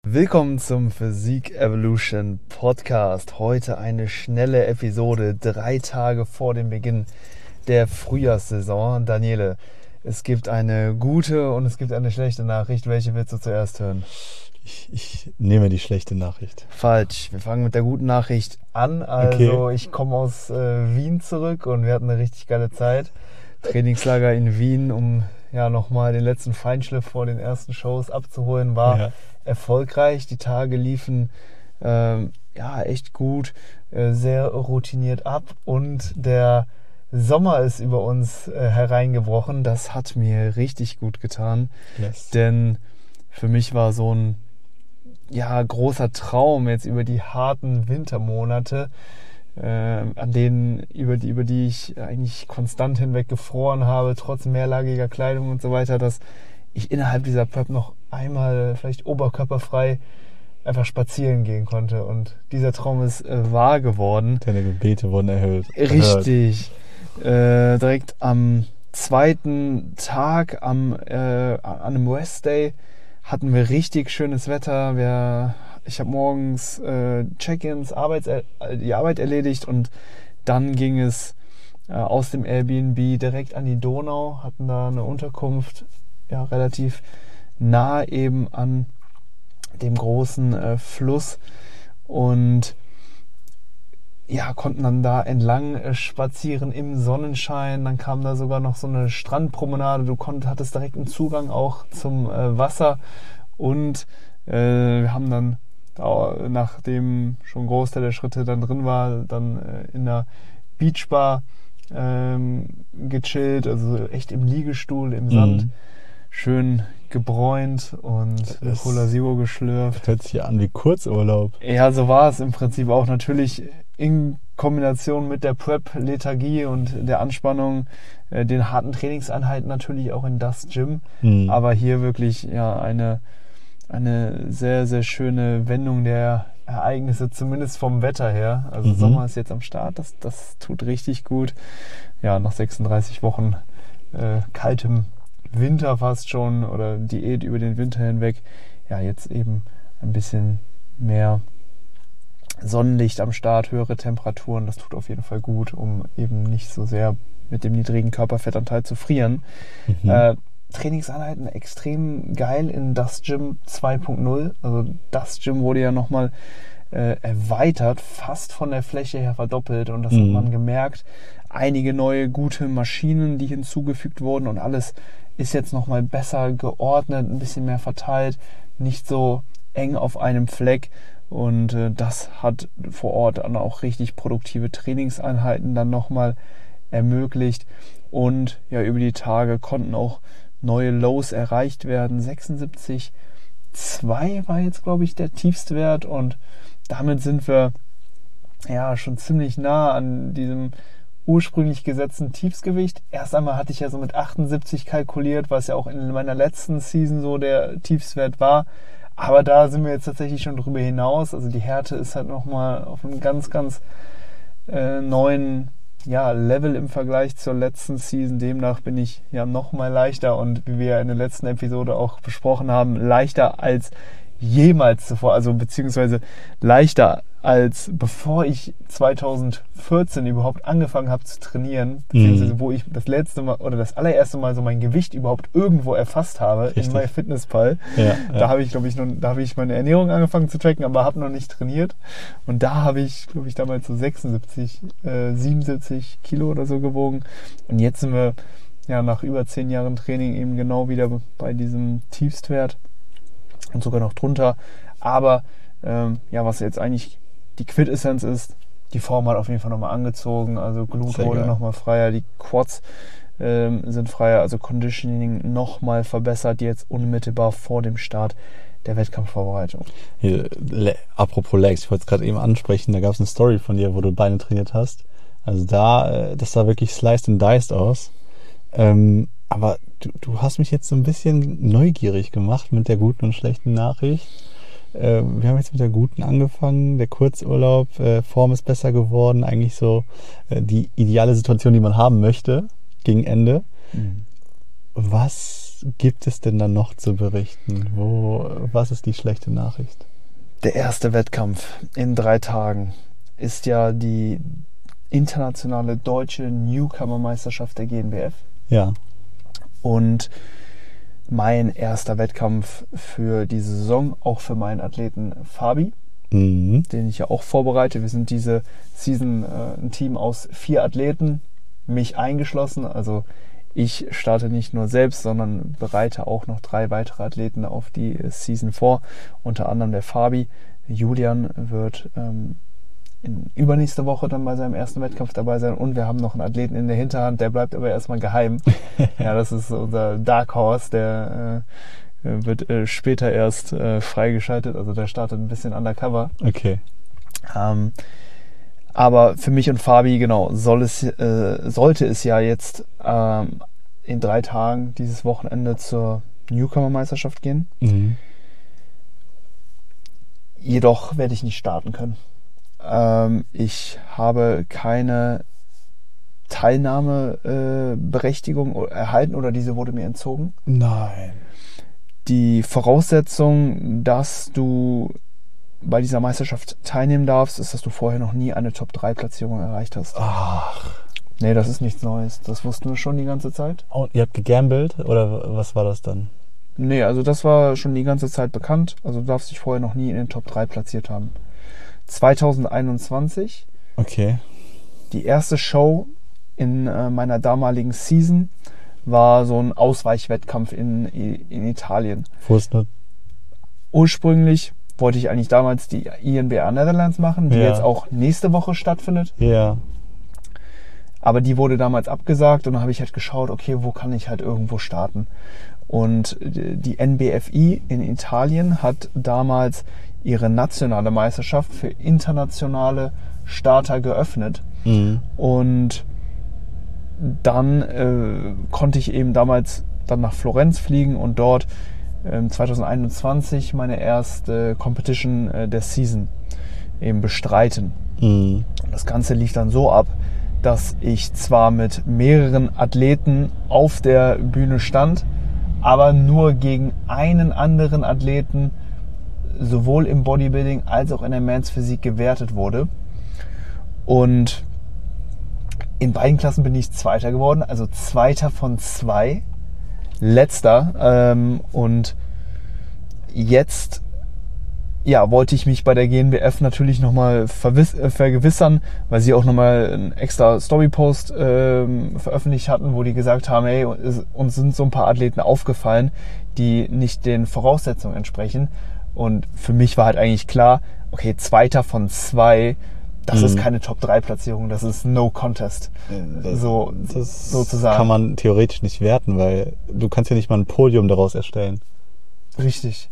Willkommen zum Physik Evolution Podcast. Heute eine schnelle Episode, 3 Tage vor dem Beginn der Frühjahrssaison. Daniele, es gibt eine gute und es gibt eine schlechte Nachricht. Welche willst du zuerst hören? Ich nehme die schlechte Nachricht. Falsch. Wir fangen mit der guten Nachricht an. Also Okay. Ich komme aus Wien zurück und wir hatten eine richtig geile Zeit. Trainingslager in Wien, um nochmal den letzten Feinschliff vor den ersten Shows abzuholen, war erfolgreich. Die Tage liefen echt gut, sehr routiniert ab und der Sommer ist über uns hereingebrochen. Das hat mir richtig gut getan, denn für mich war so ein großer Traum jetzt über die harten Wintermonate, über die ich eigentlich konstant hinweg gefroren habe, trotz mehrlagiger Kleidung und so weiter, dass ich innerhalb dieser Prep noch einmal vielleicht oberkörperfrei einfach spazieren gehen konnte. Und dieser Traum ist wahr geworden. Deine Gebete wurden erhört. Richtig. Direkt am zweiten Tag, an einem Rest Day, hatten wir richtig schönes Wetter. Ich habe morgens Check-ins, die Arbeit erledigt und dann ging es aus dem Airbnb direkt an die Donau, hatten da eine Unterkunft, relativ nah eben an dem großen Fluss und konnten dann da entlang spazieren im Sonnenschein. Dann kam da sogar noch so eine Strandpromenade. Du hattest direkt einen Zugang auch zum Wasser und wir haben dann, nachdem schon ein Großteil der Schritte dann drin war, dann in der Beachbar gechillt, also echt im Liegestuhl, im Sand, schön gebräunt und Cola Zero geschlürft. Das hört sich ja an wie Kurzurlaub. Ja, so war es im Prinzip auch, natürlich in Kombination mit der Prep-Lethargie und der Anspannung, den harten Trainingseinheiten natürlich auch in das Gym, aber hier wirklich eine sehr, sehr schöne Wendung der Ereignisse, zumindest vom Wetter her. Also Sommer ist jetzt am Start, das tut richtig gut. Ja, nach 36 Wochen kaltem Winter fast schon oder Diät über den Winter hinweg, jetzt eben ein bisschen mehr Sonnenlicht am Start, höhere Temperaturen, das tut auf jeden Fall gut, um eben nicht so sehr mit dem niedrigen Körperfettanteil zu frieren. Trainingseinheiten extrem geil in das Gym 2.0. Also das Gym wurde ja nochmal erweitert, fast von der Fläche her verdoppelt und das hat man gemerkt. Einige neue gute Maschinen, die hinzugefügt wurden und alles ist jetzt nochmal besser geordnet, ein bisschen mehr verteilt, nicht so eng auf einem Fleck. Und das hat vor Ort dann auch richtig produktive Trainingseinheiten dann nochmal ermöglicht. Und über die Tage konnten auch neue Lows erreicht werden. 76,2 war jetzt, glaube ich, der Tiefstwert. Und damit sind wir schon ziemlich nah an diesem ursprünglich gesetzten Tiefsgewicht. Erst einmal hatte ich ja so mit 78 kalkuliert, was ja auch in meiner letzten Season so der Tiefstwert war. Aber da sind wir jetzt tatsächlich schon drüber hinaus. Also die Härte ist halt nochmal auf einem ganz, ganz neuen Level im Vergleich zur letzten Season. Demnach bin ich nochmal leichter und wie wir in der letzten Episode auch besprochen haben, leichter als jemals zuvor. Also beziehungsweise leichter als bevor ich 2014 überhaupt angefangen habe zu trainieren, beziehungsweise wo ich das allererste Mal so mein Gewicht überhaupt irgendwo erfasst habe. Richtig. In MyFitnessPal. Da habe ich meine Ernährung angefangen zu tracken, aber habe noch nicht trainiert. Und da habe ich, glaube ich, damals so 77 Kilo oder so gewogen. Und jetzt sind wir nach über 10 Jahren Training eben genau wieder bei diesem Tiefstwert und sogar noch drunter. Aber was jetzt eigentlich die Quintessenz ist, die Form hat auf jeden Fall nochmal angezogen, also Glut wurde nochmal freier, die Quads sind freier, also Conditioning nochmal verbessert, jetzt unmittelbar vor dem Start der Wettkampfvorbereitung. Apropos Legs, ich wollte es gerade eben ansprechen, da gab es eine Story von dir, wo du Beine trainiert hast. Also das sah wirklich sliced and diced aus. Aber du hast mich jetzt so ein bisschen neugierig gemacht mit der guten und schlechten Nachricht. Wir haben jetzt mit der guten angefangen, der Kurzurlaub, Form ist besser geworden, eigentlich so die ideale Situation, die man haben möchte, gegen Ende. Was Was gibt es denn dann noch zu berichten? Was ist die schlechte Nachricht? Der erste Wettkampf in 3 Tagen ist ja die internationale deutsche Newcomer-Meisterschaft der GNBF. Ja. Und mein erster Wettkampf für diese Saison, auch für meinen Athleten Fabi, den ich ja auch vorbereite. Wir sind diese Season ein Team aus 4 Athleten, mich eingeschlossen. Also ich starte nicht nur selbst, sondern bereite auch noch 3 weitere Athleten auf die Season vor. Unter anderem der Fabi. Julian wird übernächste Woche dann bei seinem ersten Wettkampf dabei sein. Und wir haben noch einen Athleten in der Hinterhand, der bleibt aber erstmal geheim. Ja, das ist unser Dark Horse, der wird später erst freigeschaltet. Also der startet ein bisschen undercover. Okay. Aber für mich und Fabi, genau, sollte es ja jetzt in 3 Tagen dieses Wochenende zur Newcomer-Meisterschaft gehen. Jedoch werde ich nicht starten können. Ich habe keine Teilnahmeberechtigung erhalten oder diese wurde mir entzogen. Nein. Die Voraussetzung, dass du bei dieser Meisterschaft teilnehmen darfst, ist, dass du vorher noch nie eine Top-3-Platzierung erreicht hast. Ach. Nee, das ist nichts Neues. Das wussten wir schon die ganze Zeit. Und ihr habt gegambelt oder was war das dann? Nee, also das war schon die ganze Zeit bekannt. Also du darfst dich vorher noch nie in den Top 3 platziert haben. 2021. Okay. Die erste Show in meiner damaligen Season war so ein Ausweichwettkampf in Italien. Wo ist nur? Ursprünglich wollte ich eigentlich damals die INBA Netherlands machen, die jetzt auch nächste Woche stattfindet. Ja. Aber die wurde damals abgesagt und dann habe ich halt geschaut, okay, wo kann ich halt irgendwo starten? Und die NBFI in Italien hat damals ihre nationale Meisterschaft für internationale Starter geöffnet. Und dann konnte ich eben damals dann nach Florenz fliegen und dort 2021 meine erste Competition der Season eben bestreiten. Und das Ganze lief dann so ab, dass ich zwar mit mehreren Athleten auf der Bühne stand, aber nur gegen einen anderen Athleten sowohl im Bodybuilding als auch in der Men's Physik gewertet wurde. Und in beiden Klassen bin ich Zweiter geworden, also Zweiter von 2, Letzter. Und jetzt wollte ich mich bei der GNBF natürlich nochmal vergewissern, weil sie auch nochmal einen extra Storypost veröffentlicht hatten, wo die gesagt haben, hey, uns sind so ein paar Athleten aufgefallen, die nicht den Voraussetzungen entsprechen. Und für mich war halt eigentlich klar, okay, Zweiter von 2, das ist keine Top-3-Platzierung, das ist No Contest. Das sozusagen. Kann man theoretisch nicht werten, weil du kannst ja nicht mal ein Podium daraus erstellen. Richtig.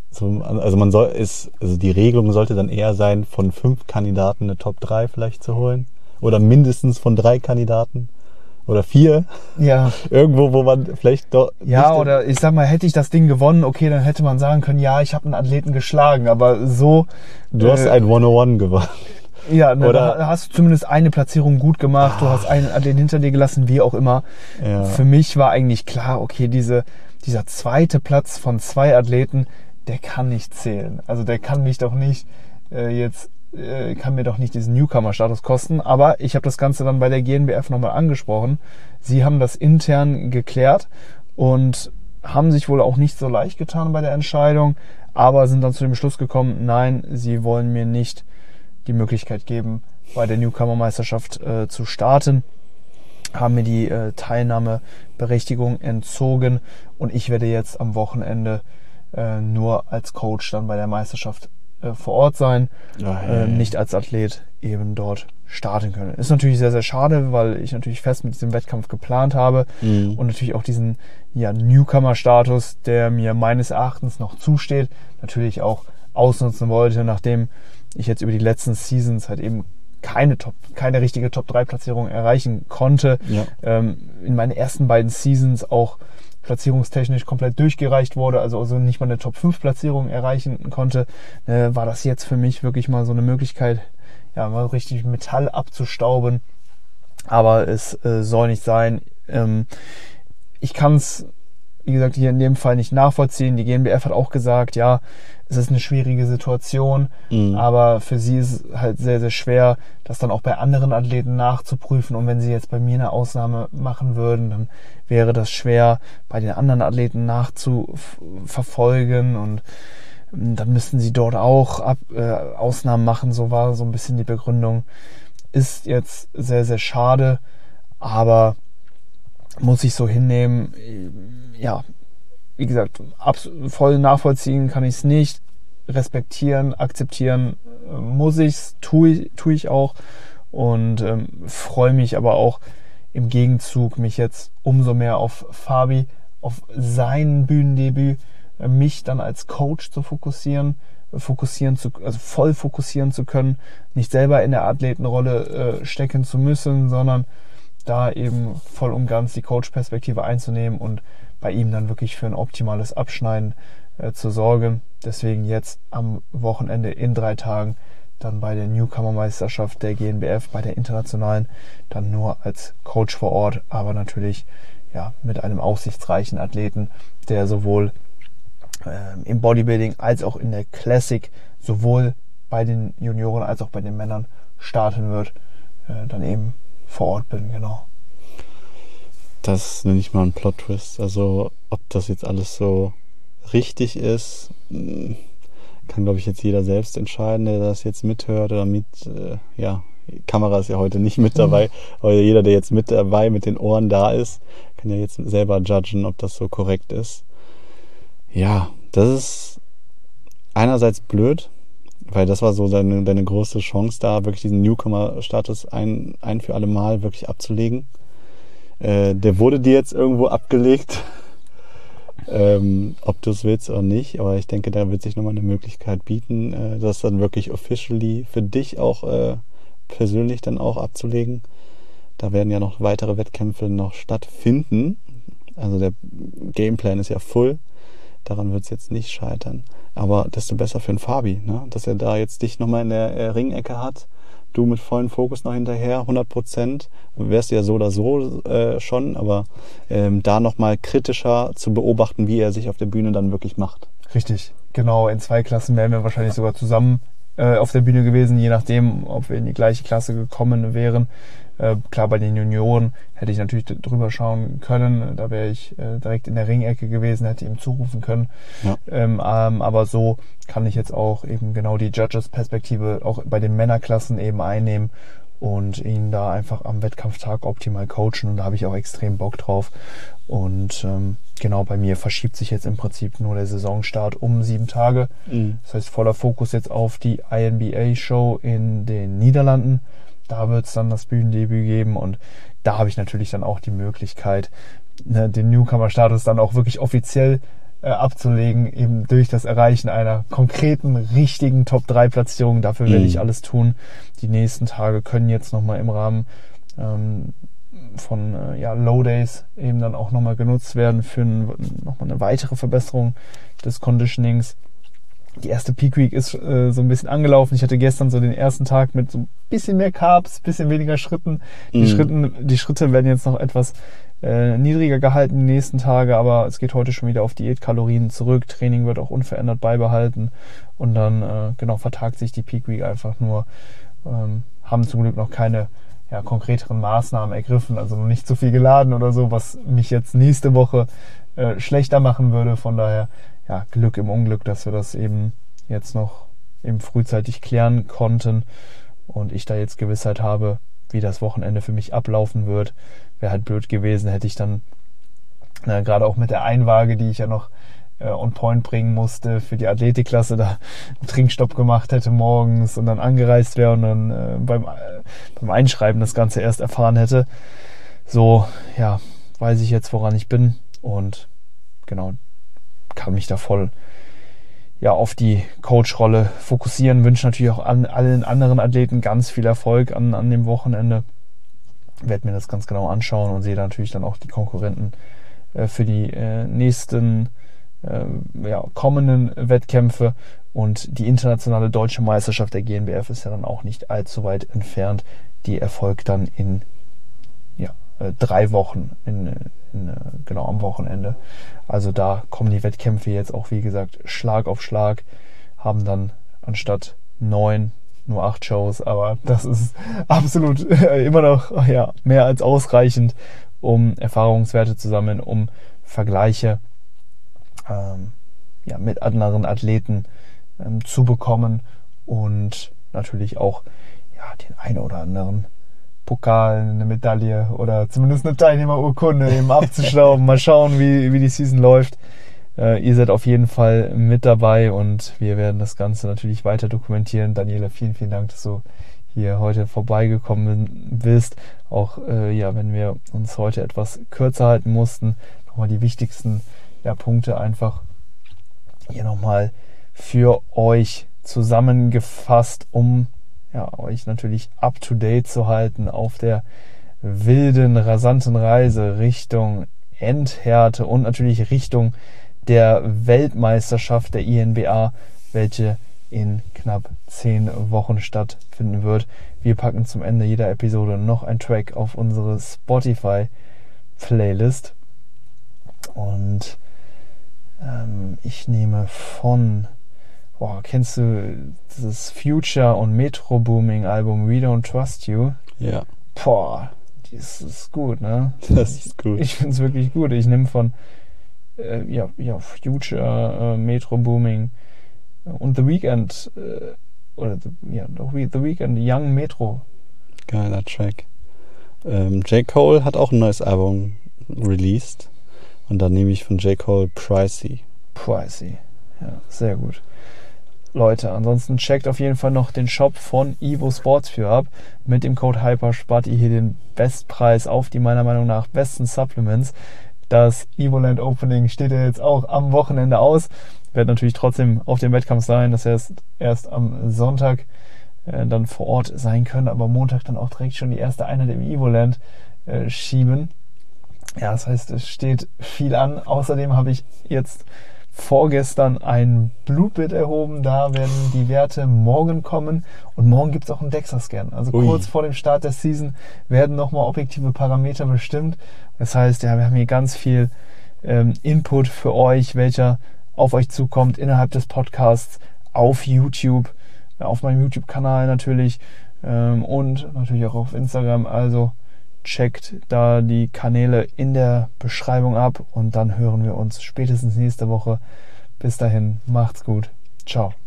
Also die Regelung sollte dann eher sein, von 5 Kandidaten eine Top 3 vielleicht zu holen. Oder mindestens von 3 Kandidaten. Oder 4. Ja. Irgendwo, wo man vielleicht doch... Ja, oder ich sag mal, hätte ich das Ding gewonnen, okay, dann hätte man sagen können, ja, ich habe einen Athleten geschlagen, aber so... Du hast ein 101 gewonnen. Ja, da hast du zumindest eine Platzierung gut gemacht, du hast einen Athleten hinter dir gelassen, wie auch immer. Ja. Für mich war eigentlich klar, okay, dieser zweite Platz von 2 Athleten, der kann nicht zählen. Also der kann mich doch nicht kann mir doch nicht diesen Newcomer-Status kosten. Aber ich habe das Ganze dann bei der GNBF nochmal angesprochen. Sie haben das intern geklärt und haben sich wohl auch nicht so leicht getan bei der Entscheidung, aber sind dann zu dem Schluss gekommen, nein, sie wollen mir nicht die Möglichkeit geben, bei der Newcomer-Meisterschaft zu starten, haben mir die Teilnahmeberechtigung entzogen und ich werde jetzt am Wochenende nur als Coach dann bei der Meisterschaft vor Ort sein, nicht als Athlet eben dort starten können. Ist natürlich sehr, sehr schade, weil ich natürlich fest mit diesem Wettkampf geplant habe und natürlich auch diesen Newcomer-Status, der mir meines Erachtens noch zusteht, natürlich auch ausnutzen wollte, nachdem ich jetzt über die letzten Seasons halt eben keine richtige Top-3-Platzierung erreichen konnte. Ja. In meinen ersten beiden Seasons auch platzierungstechnisch komplett durchgereicht wurde, also nicht mal eine Top-5-Platzierung erreichen konnte, war das jetzt für mich wirklich mal so eine Möglichkeit, mal richtig Metall abzustauben. Aber es soll nicht sein. Ich kann es wie gesagt, hier in dem Fall nicht nachvollziehen. Die GNBF hat auch gesagt, ja, es ist eine schwierige Situation, aber für sie ist es halt sehr, sehr schwer, das dann auch bei anderen Athleten nachzuprüfen. Und wenn sie jetzt bei mir eine Ausnahme machen würden, dann wäre das schwer, bei den anderen Athleten nachzuverfolgen. Und dann müssten sie dort auch Ausnahmen machen. So war so ein bisschen die Begründung. Ist jetzt sehr, sehr schade, aber muss ich so hinnehmen. Ja, wie gesagt, voll nachvollziehen kann ich es nicht. Respektieren, akzeptieren muss ich es, tue ich auch. Und freue mich aber auch im Gegenzug, mich jetzt umso mehr auf Fabi, auf sein Bühnendebüt, mich dann als Coach zu voll fokussieren zu können, nicht selber in der Athletenrolle stecken zu müssen, sondern da eben voll und ganz die Coach-Perspektive einzunehmen und bei ihm dann wirklich für ein optimales Abschneiden zu sorgen. Deswegen jetzt am Wochenende in 3 Tagen dann bei der Newcomer-Meisterschaft der GNBF, bei der internationalen, dann nur als Coach vor Ort, aber natürlich ja mit einem aussichtsreichen Athleten, der sowohl im Bodybuilding als auch in der Classic sowohl bei den Junioren als auch bei den Männern starten wird, dann eben vor Ort bin, genau. Das nenne ich mal einen Plot-Twist. Also ob das jetzt alles so richtig ist, kann, glaube ich, jetzt jeder selbst entscheiden, der das jetzt mithört oder die Kamera ist ja heute nicht mit dabei, aber jeder, der jetzt mit dabei mit den Ohren da ist, kann ja jetzt selber judgen, ob das so korrekt ist. Ja, das ist einerseits blöd, weil das war so deine große Chance da, wirklich diesen Newcomer-Status ein für alle Mal wirklich abzulegen. Der wurde dir jetzt irgendwo abgelegt, ob du es willst oder nicht, aber ich denke, da wird sich nochmal eine Möglichkeit bieten, das dann wirklich officially für dich auch persönlich dann auch abzulegen. Da werden ja noch weitere Wettkämpfe noch stattfinden, also der Gameplan ist ja full, daran wird es jetzt nicht scheitern, aber desto besser für den Fabi, ne? Dass er da jetzt dich nochmal in der Ringecke hat, du mit vollem Fokus noch hinterher, 100%, wärst du ja so oder so schon, aber da nochmal kritischer zu beobachten, wie er sich auf der Bühne dann wirklich macht. Richtig, genau, in 2 Klassen wären wir wahrscheinlich sogar zusammen auf der Bühne gewesen, je nachdem, ob wir in die gleiche Klasse gekommen wären. Klar, bei den Junioren hätte ich natürlich drüber schauen können, da wäre ich direkt in der Ringecke gewesen, hätte ihm zurufen können. Ja. Aber so kann ich jetzt auch eben genau die Judges-Perspektive auch bei den Männerklassen eben einnehmen und ihn da einfach am Wettkampftag optimal coachen, und da habe ich auch extrem Bock drauf. Und genau, bei mir verschiebt sich jetzt im Prinzip nur der Saisonstart um 7 Tage. Das heißt, voller Fokus jetzt auf die INBA-Show in den Niederlanden. Da wird es dann das Bühnendebüt geben, und da habe ich natürlich dann auch die Möglichkeit, den Newcomer-Status dann auch wirklich offiziell abzulegen, eben durch das Erreichen einer konkreten, richtigen Top-3-Platzierung. Dafür werde ich alles tun. Die nächsten Tage können jetzt nochmal im Rahmen von Low Days eben dann auch nochmal genutzt werden für nochmal eine weitere Verbesserung des Conditionings. Die erste Peak Week ist so ein bisschen angelaufen. Ich hatte gestern so den ersten Tag mit so ein bisschen mehr Carbs, bisschen weniger Schritten. Die Schritte werden jetzt noch etwas niedriger gehalten die nächsten Tage, aber es geht heute schon wieder auf Diätkalorien zurück. Training wird auch unverändert beibehalten, und dann vertagt sich die Peak Week einfach nur. Haben zum Glück noch keine konkreteren Maßnahmen ergriffen, also noch nicht so viel geladen oder so, was mich jetzt nächste Woche schlechter machen würde. Von daher Glück im Unglück, dass wir das eben jetzt noch eben frühzeitig klären konnten und ich da jetzt Gewissheit habe, wie das Wochenende für mich ablaufen wird. Wäre halt blöd gewesen, hätte ich dann gerade auch mit der Einwaage, die ich ja noch on point bringen musste für die Athletikklasse, da einen Trinkstopp gemacht hätte morgens und dann angereist wäre und dann beim Einschreiben das Ganze erst erfahren hätte. So, weiß ich jetzt, woran ich bin, und genau, kann mich da voll auf die Coach-Rolle fokussieren. Wünsche natürlich auch allen anderen Athleten ganz viel Erfolg an dem Wochenende. Werde mir das ganz genau anschauen und sehe da natürlich dann auch die Konkurrenten für die nächsten kommenden Wettkämpfe, und die internationale deutsche Meisterschaft der GNBF ist ja dann auch nicht allzu weit entfernt. Die erfolgt dann in 3 Wochen, in genau, am Wochenende. Also da kommen die Wettkämpfe jetzt auch, wie gesagt, Schlag auf Schlag, haben dann anstatt 9 nur 8 Shows, aber das ist absolut immer noch mehr als ausreichend, um Erfahrungswerte zu sammeln, um Vergleiche mit anderen Athleten zu bekommen und natürlich auch den einen oder anderen Pokal, eine Medaille oder zumindest eine Teilnehmerurkunde eben abzustauben. Mal schauen, wie die Season läuft. Ihr seid auf jeden Fall mit dabei und wir werden das Ganze natürlich weiter dokumentieren. Daniela, vielen, vielen Dank, dass du hier heute vorbeigekommen bist. Auch wenn wir uns heute etwas kürzer halten mussten, nochmal die wichtigsten Punkte einfach hier nochmal für euch zusammengefasst, um euch natürlich up to date zu halten auf der wilden, rasanten Reise Richtung Endhärte und natürlich Richtung der Weltmeisterschaft der INBA, welche in knapp 10 Wochen stattfinden wird. Wir packen zum Ende jeder Episode noch einen Track auf unsere Spotify-Playlist. Und ich nehme von, kennst du dieses Future und Metro Booming Album We Don't Trust You? Ja. Das ist gut, ne? Das ist gut. Ich finde es wirklich gut. Ich nehme von Future, Metro Booming und The Weeknd The Weeknd, Young Metro. Geiler Track. J. Cole hat auch ein neues Album released und da nehme ich von J. Cole Pricey. Ja, sehr gut. Leute, ansonsten checkt auf jeden Fall noch den Shop von Evo Sports ab. Mit dem Code HYPER spart ihr hier den Bestpreis auf die meiner Meinung nach besten Supplements. Das Evoland Opening steht ja jetzt auch am Wochenende aus. Werde natürlich trotzdem auf dem Wettkampf sein, dass wir erst am Sonntag dann vor Ort sein können, aber Montag dann auch direkt schon die erste Einheit im Evoland schieben. Ja, das heißt, es steht viel an. Außerdem habe ich jetzt vorgestern ein Blutbild erhoben. Da werden die Werte morgen kommen. Und morgen gibt es auch einen DEXA-Scan. Also kurz vor dem Start der Season werden nochmal objektive Parameter bestimmt. Das heißt, wir haben hier ganz viel Input für euch, welcher auf euch zukommt innerhalb des Podcasts, auf YouTube, auf meinem YouTube-Kanal natürlich und natürlich auch auf Instagram. Also checkt da die Kanäle in der Beschreibung ab und dann hören wir uns spätestens nächste Woche. Bis dahin, macht's gut. Ciao.